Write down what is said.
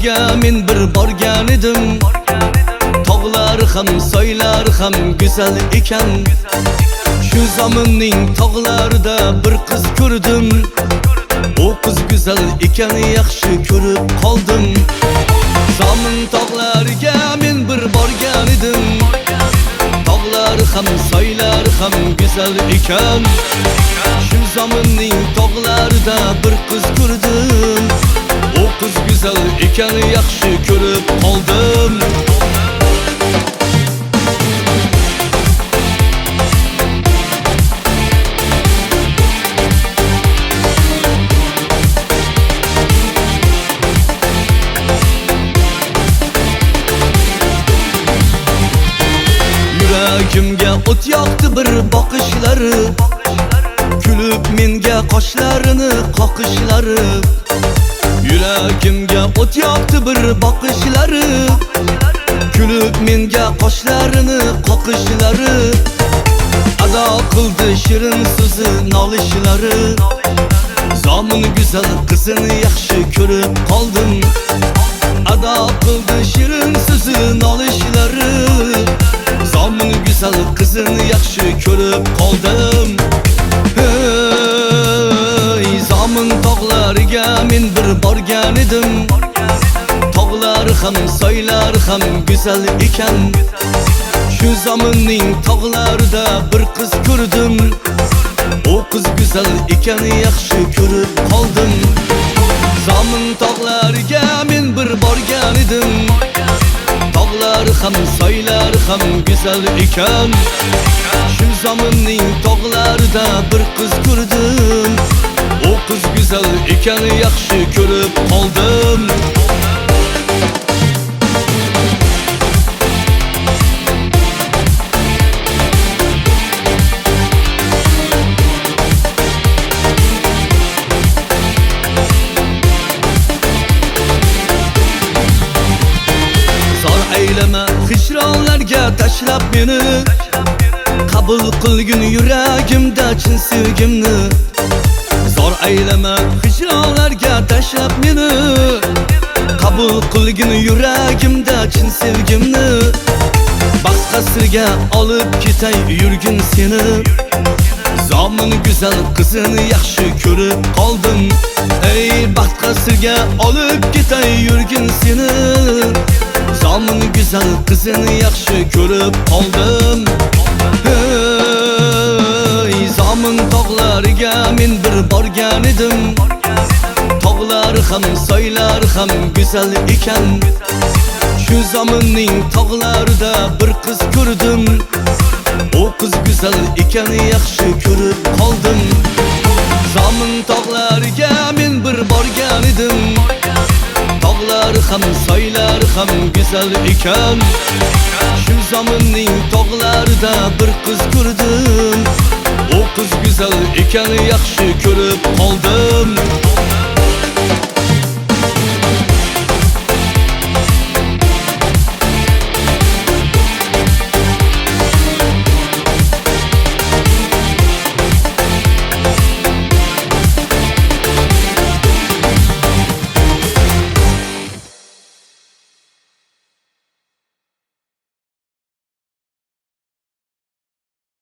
tog'larga men bir borgan edim. Tog'lar ham soylar ham go'zal ekan. Shu zamonning tog'larida bir qiz ko'rdim. O qiz go'zal ekan, yaxshi ko'rib qoldim. Zamin tog'larga men bir borgan edim. Tog'lar ham soylar ham go'zal ekan. Shu zamonning tog'larida bir qiz ko'rdim. O qiz go'zal ekan, yaxshi ko'rib qoldim. Yuragimga o't yoqdi bir boqishlari, kulib menga qoshlarini qoqishlari. Yuragimga o't yoqdi bir boqishlari, kulib menga qoshlarini qoqishlari. Ado qildi shirin so'zi nolishlari. Zomin go'zal qizini yaxshi ko'rib qoldim. Ado qildi shirin so'zi nolishlari. Zomin go'zal qizini yaxshi ko'rib qoldim. Hey, zomin tog'lariga men bir borgan edim. Tog'lar ham soylar ham go'zal ekan. Shu zamonning tog'larida bir qiz ko'rdim. O qiz go'zal ekan, yaxshi ko'rib qoldim. Zomin tog'lariga men bir borgan edim. Tog'lar ham soylar ham go'zal ekan. Shu zamonning tog'larida bir qiz ko'rdim. O qiz go'zal ekan, yaxshi ko'rib qoldim. Aylama hijronlarga tashlab meni. Qabul qilgin yuragimda chin sevgimni. Zor aylama hijronlarga tashlab meni. Qabul qilgin yuragimda chin sevgimni. Baxt qasrga olib ketay yurgin seni. Zomin go'zal qizini yaxshi ko'rib qoldim. Ey baxt qasrga olib ketay yurgin seni. Zomin go'zal qizini yaxshi ko'rib qoldim. Hey, zomin tog'lariga men bir borgan edim. Tog'lar ham soylar ham go'zal ekan. Shu zamonning tog'larida bir qiz ko'rdim. O qiz go'zal ekan, yaxshi ko'rib qoldim. Zomin tog'lariga men bir borgan edim. Tog'lar ham soylar ham go'zal ekan. Shu zamonning tog'larida bir qiz ko'rdim. O qiz go'zal ekan, yaxshi ko'rib qoldim.